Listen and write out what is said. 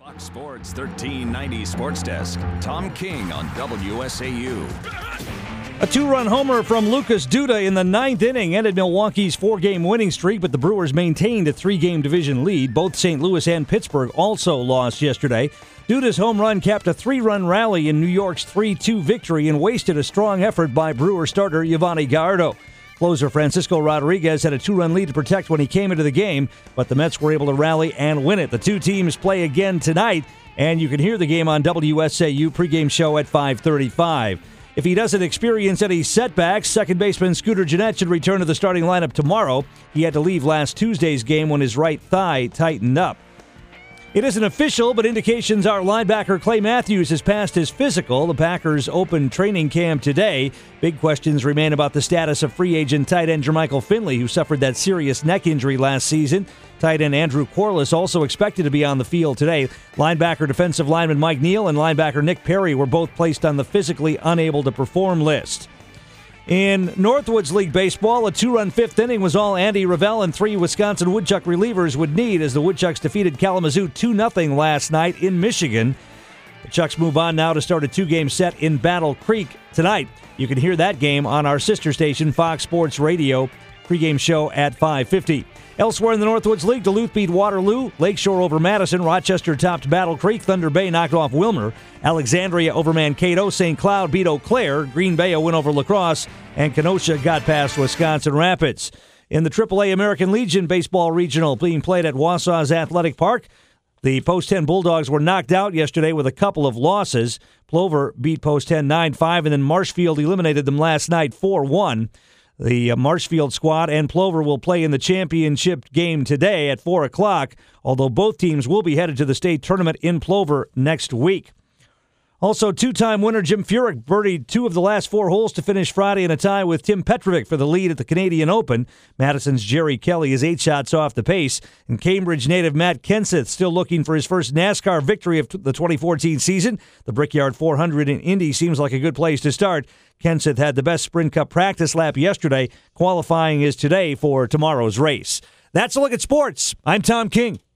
Fox Sports 1390 Sports Desk. Tom King on WSAU. A two-run homer from Lucas Duda in the ninth inning ended Milwaukee's four-game winning streak, but the Brewers maintained a three-game division lead. Both St. Louis and Pittsburgh also lost yesterday. Duda's home run capped a three-run rally in New York's 3-2 victory and wasted a strong effort by Brewer starter Yovani Gallardo. Closer Francisco Rodriguez had a two-run lead to protect when he came into the game, but the Mets were able to rally and win it. The two teams play again tonight, and you can hear the game on WSAU pregame show at 5:35. If he doesn't experience any setbacks, second baseman Scooter Gennett should return to the starting lineup tomorrow. He had to leave last Tuesday's game when his right thigh tightened up. It isn't official, but indications are linebacker Clay Matthews has passed his physical. The Packers opened training camp today. Big questions remain about the status of free agent tight end Jermichael Finley, who suffered that serious neck injury last season. Tight end Andrew Corliss also expected to be on the field today. Linebacker defensive lineman Mike Neal and linebacker Nick Perry were both placed on the physically unable to perform list. In Northwoods League Baseball, a two-run fifth inning was all Andy Ravel and three Wisconsin Woodchuck relievers would need as the Woodchucks defeated Kalamazoo 2-0 last night in Michigan. The Chucks move on now to start a two-game set in Battle Creek tonight. You can hear that game on our sister station, Fox Sports Radio, pregame show at 5:50. Elsewhere in the Northwoods League, Duluth beat Waterloo, Lakeshore over Madison, Rochester topped Battle Creek, Thunder Bay knocked off Wilmer, Alexandria over Mankato, St. Cloud beat Eau Claire, Green Bay a win over La Crosse, and Kenosha got past Wisconsin Rapids. In the AAA American Legion Baseball Regional being played at Wausau's Athletic Park, the Post 10 Bulldogs were knocked out yesterday with a couple of losses. Plover beat Post 10 9-5, and then Marshfield eliminated them last night 4-1. The Marshfield squad and Plover will play in the championship game today at 4 o'clock, although both teams will be headed to the state tournament in Plover next week. Also, two-time winner Jim Furyk birdied two of the last four holes to finish Friday in a tie with Tim Petrovic for the lead at the Canadian Open. Madison's Jerry Kelly is 8 shots off the pace, and Cambridge native Matt Kenseth still looking for his first NASCAR victory of the 2014 season. The Brickyard 400 in Indy seems like a good place to start. Kenseth had the best Sprint Cup practice lap yesterday. Qualifying is today for tomorrow's race. That's a look at sports. I'm Tom King.